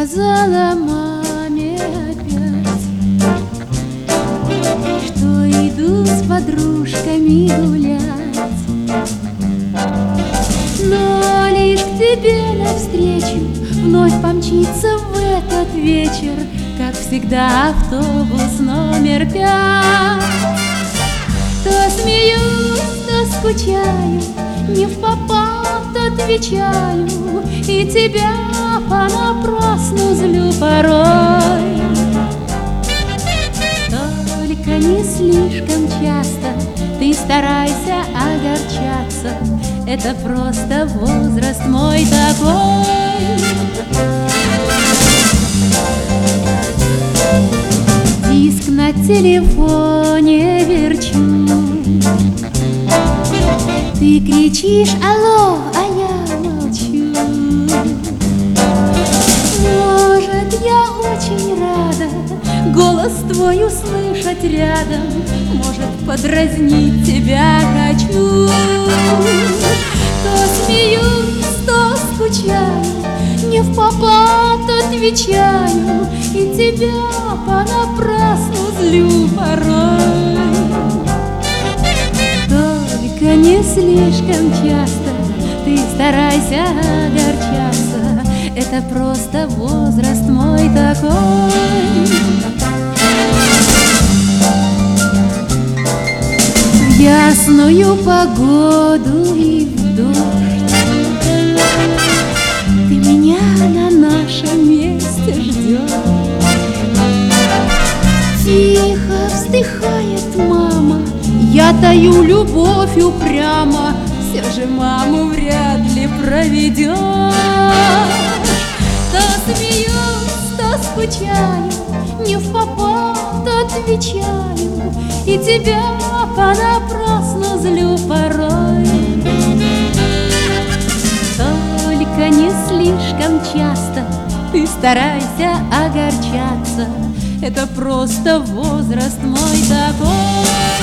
сказала маме опять, что иду с подружками гулять, но лишь к тебе навстречу вновь помчится в этот вечер, как всегда, автобус номер 5. То смеюсь, то скучаю, не впопад отвечаю, и тебя понапрасну злю порой. Только не слишком часто ты старайся огорчаться, это просто возраст мой такой. Диск на телефоне верчу, ты кричишь алло, а я молчу. Может, я очень рада голос твой услышать рядом, может, подразнить тебя хочу. То смеюсь, то скучаю, не впопад отвечаю, и тебя понапрасну злю порой. Только не слишком часто ты старайся огорчаться, это просто возраст мой такой. В ясную погоду и в дождь ты меня на нашем месте ждешь. Тихо вздыхает мама, я таю любовь упрямо, все же маму вряд ли проведешь. То смеюсь, то скучаю, не впопад отвечаю, и тебя понапрасну злю порой. Только не слишком часто ты старайся огорчаться, это просто возраст мой такой.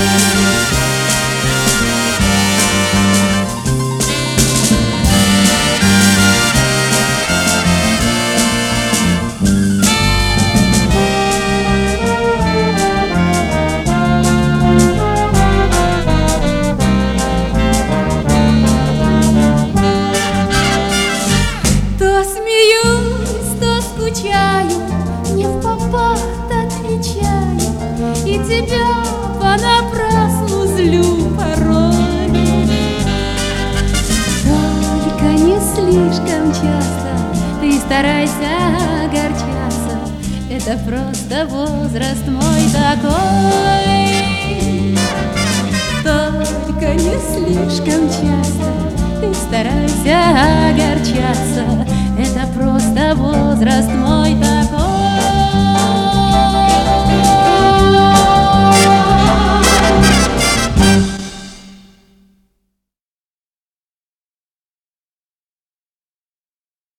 То смеюсь, то скучаю, не впопад отвечаю, и тебя понапрасну злю порой. Только не слишком часто ты старайся огорчаться, это просто возраст мой такой. Только не слишком часто ты старайся огорчаться, это просто возраст мой такой.